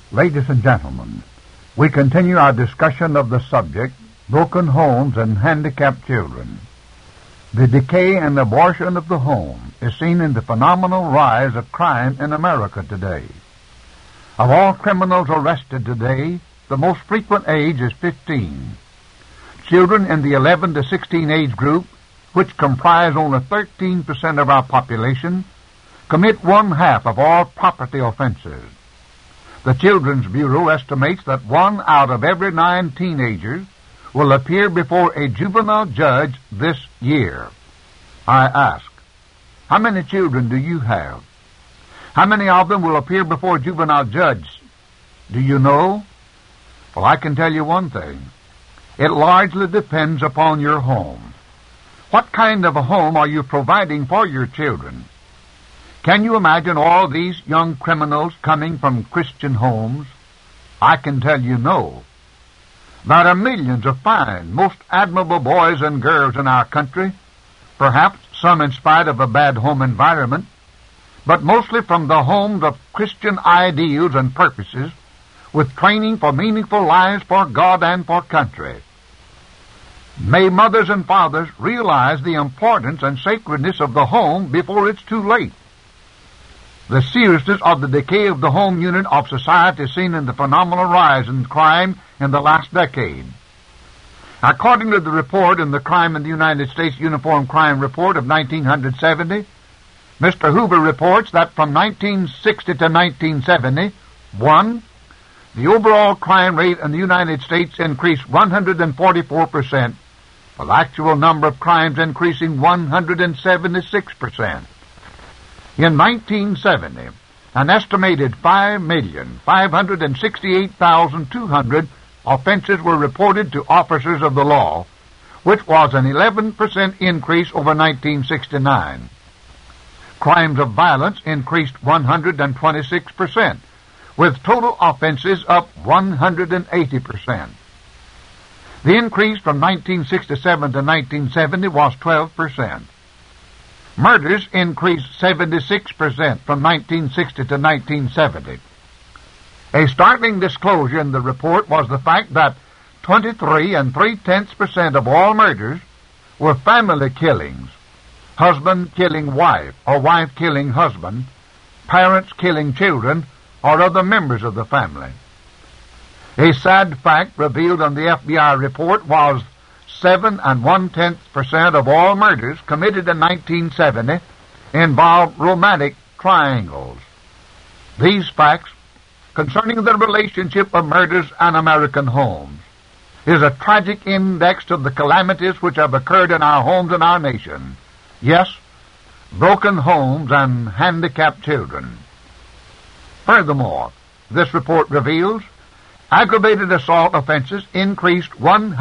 Ladies and gentlemen, we continue our discussion of the subject, broken homes and handicapped children. The decay and abortion of the home is seen in the phenomenal rise of crime in America today. Of all criminals arrested today, the most frequent age is 15. Children in the 11 to 16 age group, which comprise only 13% of our population, commit one-half of all property offenses. The Children's Bureau estimates that 1 out of every 9 teenagers will appear before a juvenile judge this year. I ask, how many children do you have? How many of them will appear before a juvenile judge? Do you know? Well, I can tell you one thing. It largely depends upon your home. What kind of a home are you providing for your children? Can you imagine all these young criminals coming from Christian homes? I can tell you no. There are millions of fine, most admirable boys and girls in our country, perhaps some in spite of a bad home environment, but mostly from the homes of Christian ideals and purposes, with training for meaningful lives for God and for country. May mothers and fathers realize the importance and sacredness of the home before it's too late. The seriousness of the decay of the home unit of society is seen in the phenomenal rise in crime in the last decade. According to the report in the Crime in the United States Uniform Crime Report of 1970, Mr. Hoover reports that from 1960 to 1970, 1. The overall crime rate in the United States increased 144%, with the actual number of crimes increasing 176%. In 1970, an estimated 5,568,200 offenses were reported to officers of the law, which was an 11% increase over 1969. Crimes of violence increased 126%, with total offenses up 180%. The increase from 1967 to 1970 was 12%. Murders increased 76% from 1960 to 1970. A startling disclosure in the report was the fact that 23 3/10% of all murders were family killings, husband killing wife or wife killing husband, parents killing children, or other members of the family. A sad fact revealed in the FBI report was 7 1/10% of all murders committed in 1970 involved romantic triangles. These facts concerning the relationship of murders and American homes is a tragic index to the calamities which have occurred in our homes and our nation. Yes, broken homes and handicapped children. Furthermore, this report reveals aggravated assault offenses increased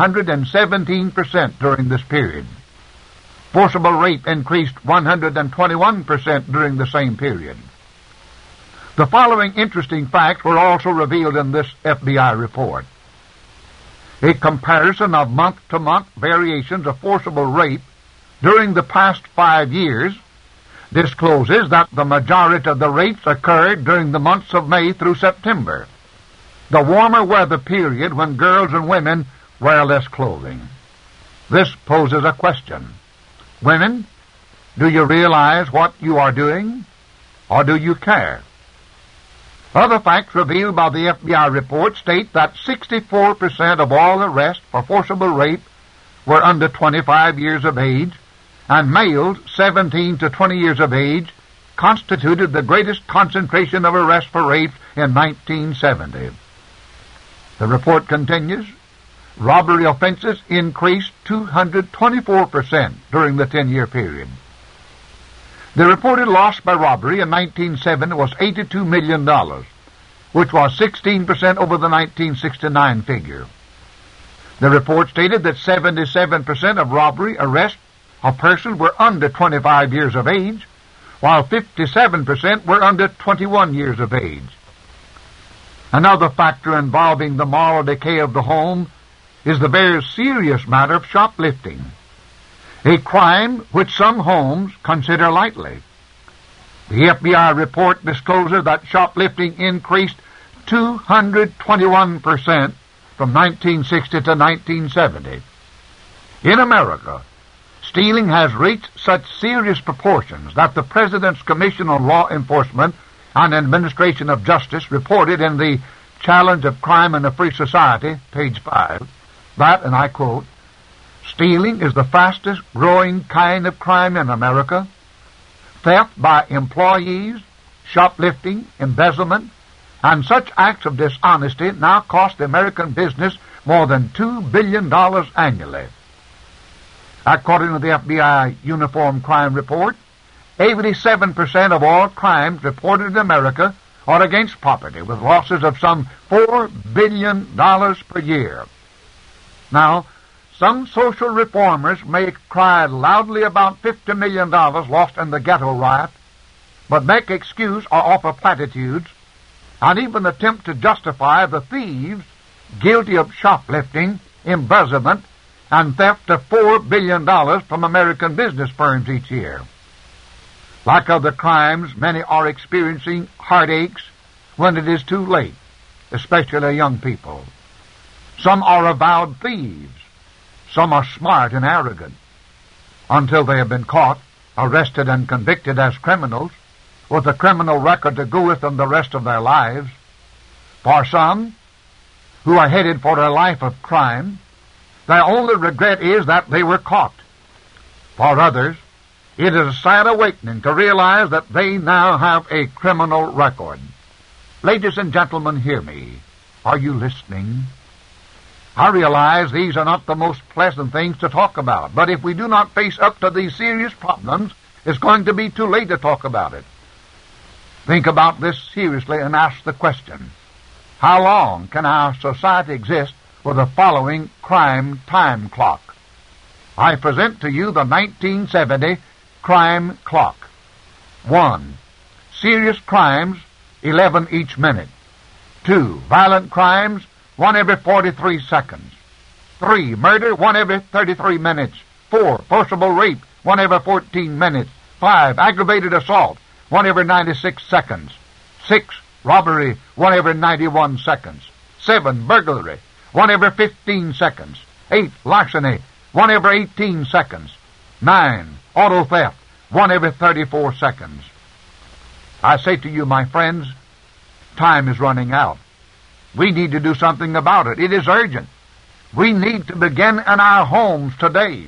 117% during this period. Forcible rape increased 121% during the same period. The following interesting facts were also revealed in this FBI report. A comparison of month-to-month variations of forcible rape during the past 5 years discloses that the majority of the rapes occurred during the months of May through September, the warmer weather period when girls and women wear less clothing. This poses a question. Women, do you realize what you are doing, or do you care? Other facts revealed by the FBI report state that 64% of all arrests for forcible rape were under 25 years of age, and males 17 to 20 years of age constituted the greatest concentration of arrests for rape in 1970. The report continues, robbery offenses increased 224% during the 10-year period. The reported loss by robbery in 1970 was $82 million, which was 16% over the 1969 figure. The report stated that 77% of robbery arrests of persons were under 25 years of age, while 57% were under 21 years of age. Another factor involving the moral decay of the home is the very serious matter of shoplifting, a crime which some homes consider lightly. The FBI report discloses that shoplifting increased 221% from 1960 to 1970. In America, stealing has reached such serious proportions that the President's Commission on Law Enforcement and Administration of Justice reported in the Challenge of Crime in a Free Society, page 5, that, and I quote, "Stealing is the fastest growing kind of crime in America. Theft by employees, shoplifting, embezzlement, and such acts of dishonesty now cost the American business more than $2 billion annually." According to the FBI Uniform Crime Report, 87% of all crimes reported in America are against property, with losses of some $4 billion per year. Now, some social reformers may cry loudly about $50 million lost in the ghetto riot, but make excuse or offer platitudes, and even attempt to justify the thieves guilty of shoplifting, embezzlement, and theft of $4 billion from American business firms each year. Like other crimes, many are experiencing heartaches when it is too late, especially young people. Some are avowed thieves. Some are smart and arrogant. Until they have been caught, arrested, and convicted as criminals, with a criminal record to go with them the rest of their lives. For some, who are headed for a life of crime, their only regret is that they were caught. For others, it is a sad awakening to realize that they now have a criminal record. Ladies and gentlemen, hear me. Are you listening? I realize these are not the most pleasant things to talk about, but if we do not face up to these serious problems, it's going to be too late to talk about it. Think about this seriously and ask the question, how long can our society exist with the following crime time clock? I present to you the 1970 crime clock. 1. Serious crimes, 11 each minute. 2. Violent crimes, 1 every 43 seconds. 3. Murder, 1 every 33 minutes. 4. Forcible rape, 1 every 14 minutes. 5. Aggravated assault, 1 every 96 seconds. 6. Robbery, 1 every 91 seconds. 7. Burglary, 1 every 15 seconds. 8. Larceny, 1 every 18 seconds. 9. Auto theft, 1 every 34 seconds. I say to you, my friends, time is running out. We need to do something about it. It is urgent. We need to begin in our homes today.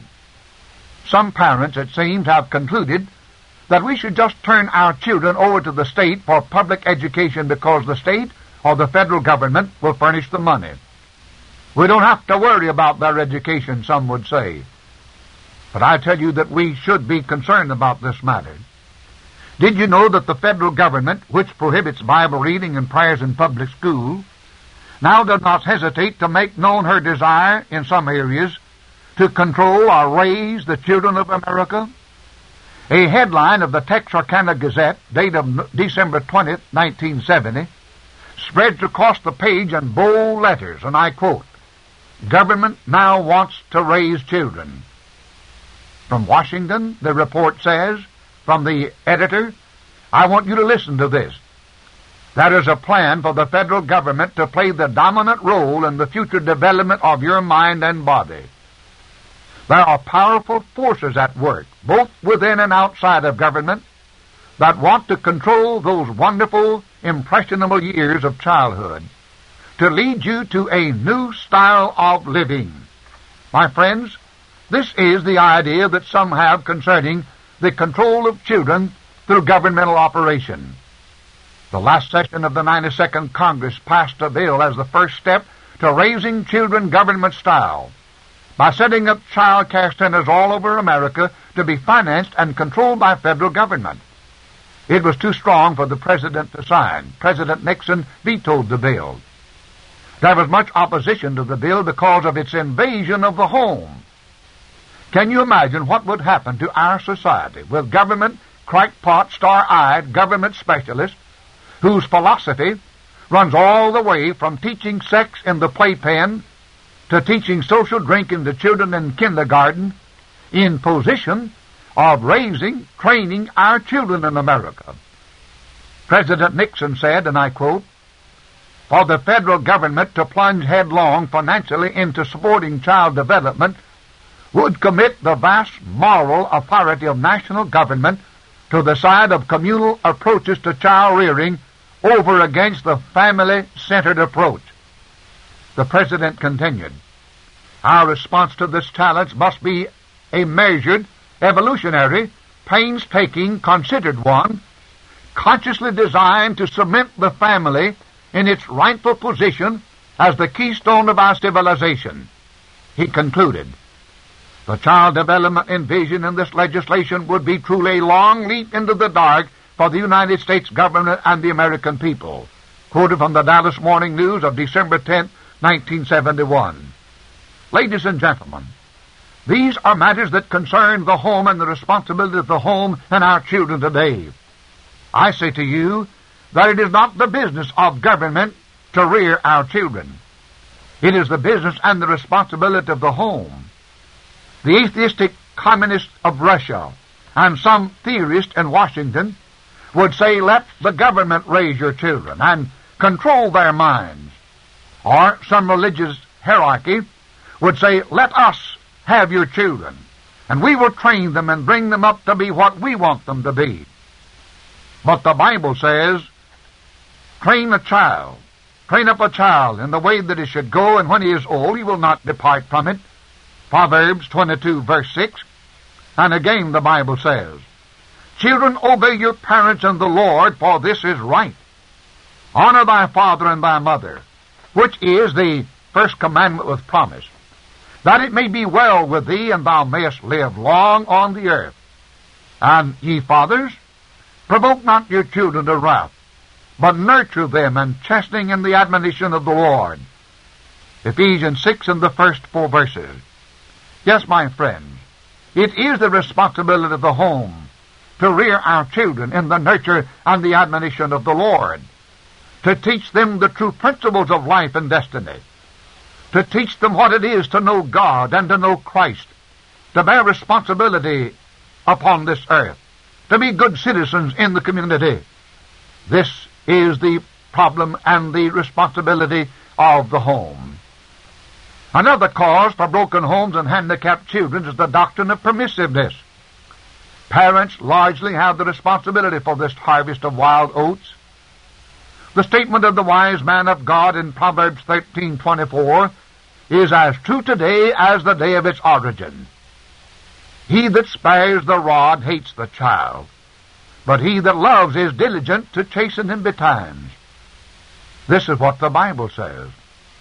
Some parents, it seems, have concluded that we should just turn our children over to the state for public education because the state or the federal government will furnish the money. We don't have to worry about their education, some would say. But I tell you that we should be concerned about this matter. Did you know that the federal government, which prohibits Bible reading and prayers in public schools, now does not hesitate to make known her desire in some areas to control or raise the children of America? A headline of the Texarkana Gazette, date of December 20th, 1970, spreads across the page in bold letters, and I quote, "Government now wants to raise children." From Washington, the report says, from the editor, "I want you to listen to this. That is a plan for the federal government to play the dominant role in the future development of your mind and body. There are powerful forces at work, both within and outside of government, that want to control those wonderful, impressionable years of childhood, to lead you to a new style of living." My friends, this is the idea that some have concerning the control of children through governmental operation. The last session of the 92nd Congress passed a bill as the first step to raising children government style, by setting up child care centers all over America to be financed and controlled by federal government. It was too strong for the President to sign. President Nixon vetoed the bill. There was much opposition to the bill because of its invasion of the home. Can you imagine what would happen to our society with government, crackpot, star-eyed government specialists whose philosophy runs all the way from teaching sex in the playpen to teaching social drinking to children in kindergarten, in position of raising, training our children in America? President Nixon said, and I quote, for the federal government to plunge headlong financially into supporting child development would commit the vast moral authority of national government to the side of communal approaches to child rearing over against the family-centered approach. The President continued, "Our response to this challenge must be a measured, evolutionary, painstaking, considered one, consciously designed to cement the family in its rightful position as the keystone of our civilization." He concluded, "The child development envisioned in this legislation would be truly a long leap into the dark for the United States government and the American people." Quoted from the Dallas Morning News of December 10, 1971. Ladies and gentlemen, these are matters that concern the home and the responsibility of the home and our children today. I say to you that it is not the business of government to rear our children. It is the business and the responsibility of the home. The atheistic communists of Russia and some theorists in Washington would say, "Let the government raise your children and control their minds." Or some religious hierarchy would say, "Let us have your children, and we will train them and bring them up to be what we want them to be." But the Bible says, train up a child in the way that he should go, and when he is old he will not depart from it. Proverbs 22, verse 6. And again the Bible says, "Children, obey your parents in the Lord, for this is right. Honor thy father and thy mother," which is the first commandment with promise, "that it may be well with thee, and thou mayest live long on the earth. And ye fathers, provoke not your children to wrath, but nurture them and chastening in the admonition of the Lord." Ephesians 6 in the first 4 verses. Yes, my friends, it is the responsibility of the home to rear our children in the nurture and the admonition of the Lord, to teach them the true principles of life and destiny, to teach them what it is to know God and to know Christ, to bear responsibility upon this earth, to be good citizens in the community. This is the problem and the responsibility of the home. Another cause for broken homes and handicapped children is the doctrine of permissiveness. Parents largely have the responsibility for this harvest of wild oats. The statement of the wise man of God in Proverbs 13:24 is as true today as the day of its origin. "He that spares the rod hates the child, but he that loves is diligent to chasten him betimes." This is what the Bible says.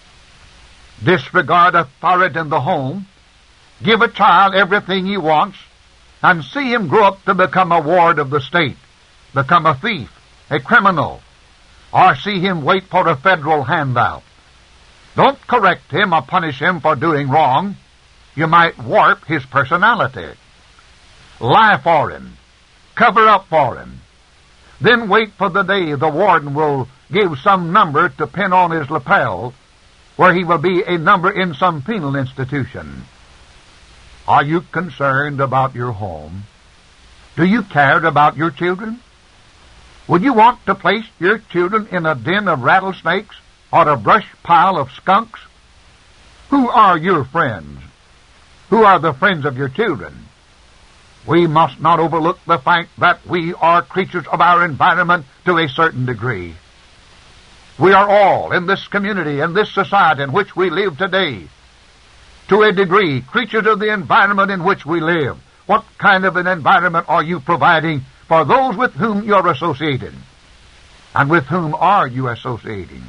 Disregard authority in the home, give a child everything he wants, and see him grow up to become a ward of the state, become a thief, a criminal, or see him wait for a federal handout. Don't correct him or punish him for doing wrong. You might warp his personality. Lie for him. Cover up for him. Then wait for the day the warden will give some number to pin on his lapel, where he will be a number in some penal institution. Are you concerned about your home? Do you care about your children? Would you want to place your children in a den of rattlesnakes or a brush pile of skunks? Who are your friends? Who are the friends of your children? We must not overlook the fact that we are creatures of our environment to a certain degree. We are all, in this community, in this society in which we live today, to a degree, creatures of the environment in which we live. What kind of an environment are you providing for those with whom you're associated? And with whom are you associating?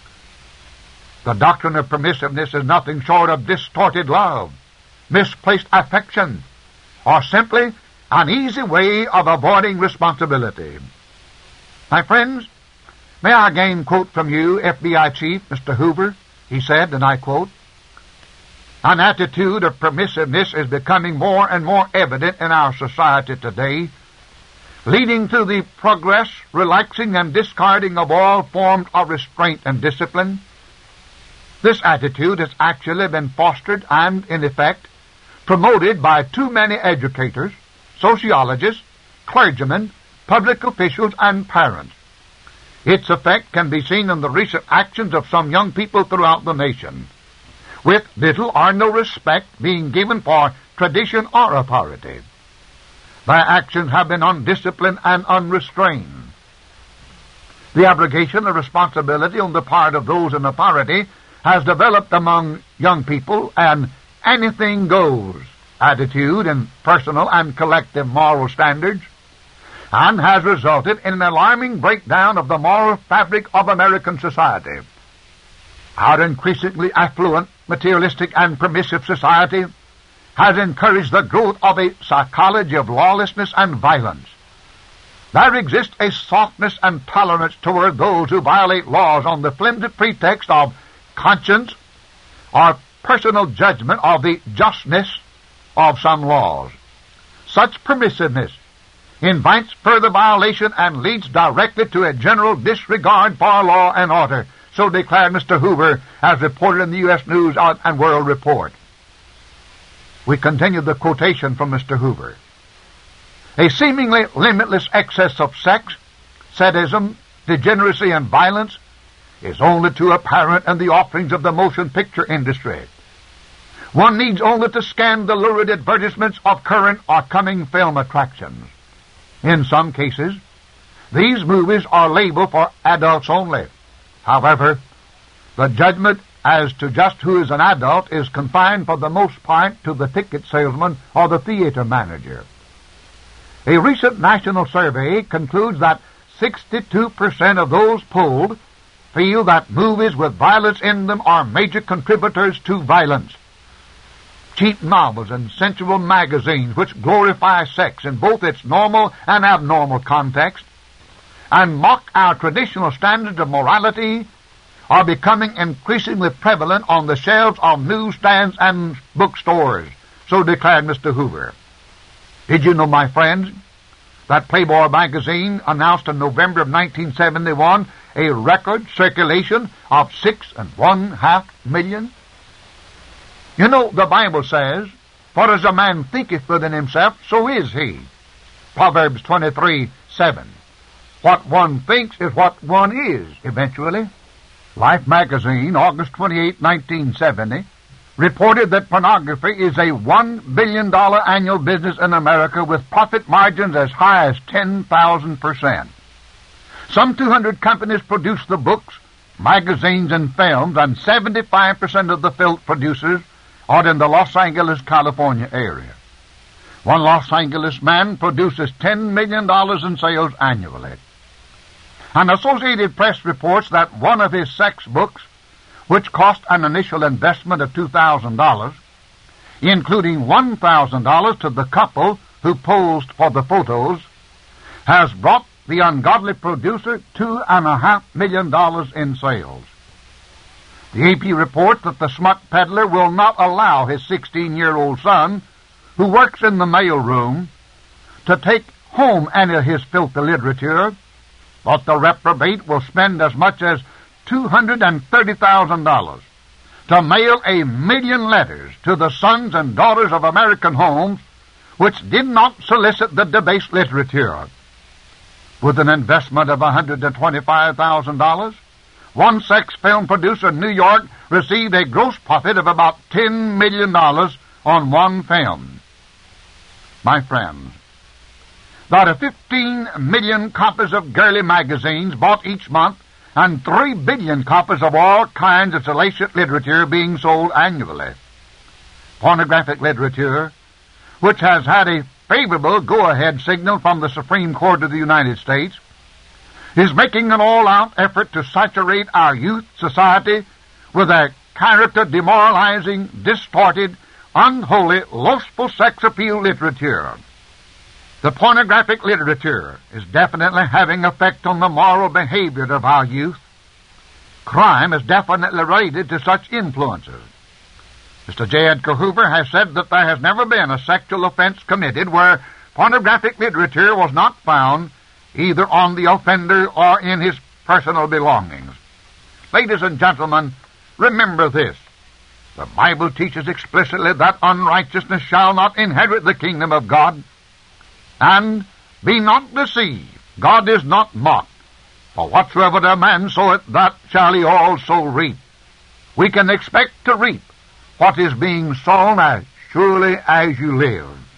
The doctrine of permissiveness is nothing short of distorted love, misplaced affection, or simply an easy way of avoiding responsibility. My friends, may I again quote from you FBI Chief Mr. Hoover? He said, and I quote, "An attitude of permissiveness is becoming more and more evident in our society today, leading to the progress, relaxing, and discarding of all forms of restraint and discipline. This attitude has actually been fostered and, in effect, promoted by too many educators, sociologists, clergymen, public officials, and parents. Its effect can be seen in the recent actions of some young people throughout the nation, with little or no respect being given for tradition or authority. Their actions have been undisciplined and unrestrained. The abrogation of responsibility on the part of those in authority has developed among young people an anything goes attitude in personal and collective moral standards, and has resulted in an alarming breakdown of the moral fabric of American society. Our increasingly affluent, materialistic, and permissive society has encouraged the growth of a psychology of lawlessness and violence. There exists a softness and tolerance toward those who violate laws on the flimsy pretext of conscience or personal judgment of the justness of some laws. Such permissiveness invites further violation and leads directly to a general disregard for law and order, so declared Mr. Hoover, as reported in the U.S. News and World Report. We continue the quotation from Mr. Hoover. A seemingly limitless excess of sex, sadism, degeneracy, and violence is only too apparent in the offerings of the motion picture industry. One needs only to scan the lurid advertisements of current or coming film attractions. In some cases, these movies are labeled for adults only. However, the judgment as to just who is an adult is confined for the most part to the ticket salesman or the theater manager. A recent national survey concludes that 62% of those polled feel that movies with violence in them are major contributors to violence. Cheap novels and sensual magazines which glorify sex in both its normal and abnormal context and mock our traditional standards of morality are becoming increasingly prevalent on the shelves of newsstands and bookstores, so declared Mr. Hoover. Did you know, my friends, that Playboy magazine announced in November of 1971 a record circulation of 6.5 million? You know, the Bible says, "For as a man thinketh within himself, so is he." Proverbs 23:7. What one thinks is what one is, eventually. Life magazine, August 28, 1970, reported that pornography is a $1 billion annual business in America with profit margins as high as 10,000%. Some 200 companies produce the books, magazines, and films, and 75% of the film producers are in the Los Angeles, California area. One Los Angeles man produces $10 million in sales annually. An Associated Press reports that one of his sex books, which cost an initial investment of $2,000, including $1,000 to the couple who posed for the photos, has brought the ungodly producer $2.5 million in sales. The AP reports that the smut peddler will not allow his 16-year-old son, who works in the mailroom, to take home any of his filthy literature, but the reprobate will spend as much as $230,000 to mail 1 million letters to the sons and daughters of American homes which did not solicit the debased literature. With an investment of $125,000, one sex film producer in New York received a gross profit of about $10 million on one film. My friends, there are 15 million copies of girly magazines bought each month and 3 billion copies of all kinds of salacious literature being sold annually. Pornographic literature, which has had a favorable go-ahead signal from the Supreme Court of the United States, is making an all-out effort to saturate our youth society with a character-demoralizing, distorted, unholy, lustful sex appeal literature. The pornographic literature is definitely having effect on the moral behavior of our youth. Crime is definitely related to such influences. Mr. J. Edgar Hoover has said that there has never been a sexual offense committed where pornographic literature was not found either on the offender or in his personal belongings. Ladies and gentlemen, remember this. The Bible teaches explicitly that unrighteousness shall not inherit the kingdom of God. And be not deceived. God is not mocked. For whatsoever a man soweth, that shall he also reap. We can expect to reap what is being sown as surely as you live.